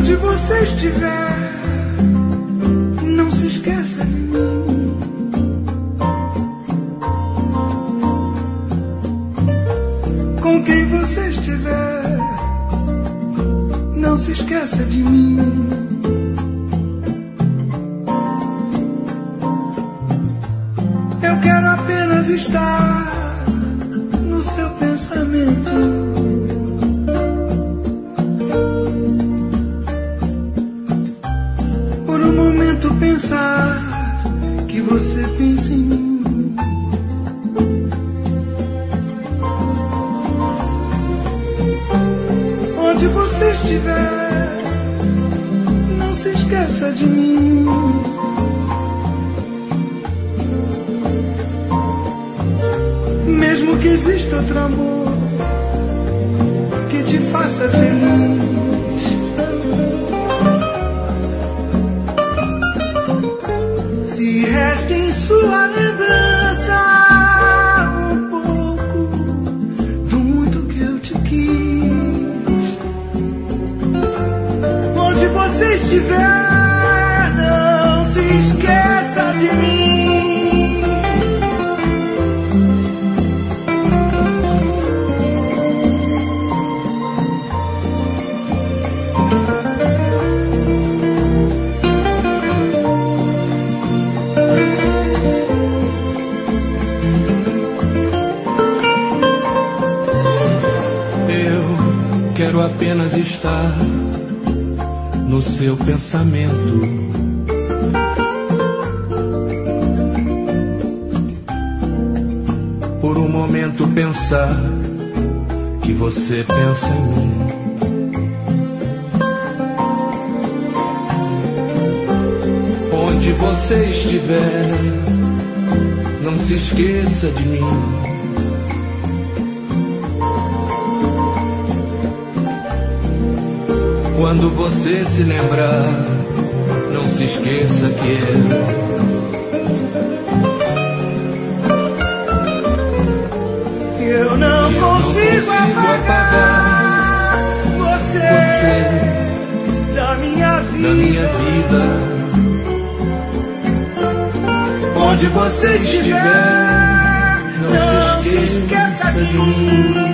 Onde você estiver, não se esqueça de mim. Com quem você estiver, não se esqueça de mim. Eu quero apenas estar no seu pensamento. Por um momento pensar que você pensa em mim. Onde você estiver, não se esqueça de mim. Mesmo que exista outro amor que te faça feliz, se resta em sua lembrança um pouco do muito que eu te quis. Onde você estiver, não se esqueça de mim. Quero apenas estar no seu pensamento. Por um momento pensar que você pensa em mim. Onde você estiver, não se esqueça de mim. Quando você se lembrar, não se esqueça que eu não consigo apagar você da minha vida. Onde você estiver, não se esqueça de mim.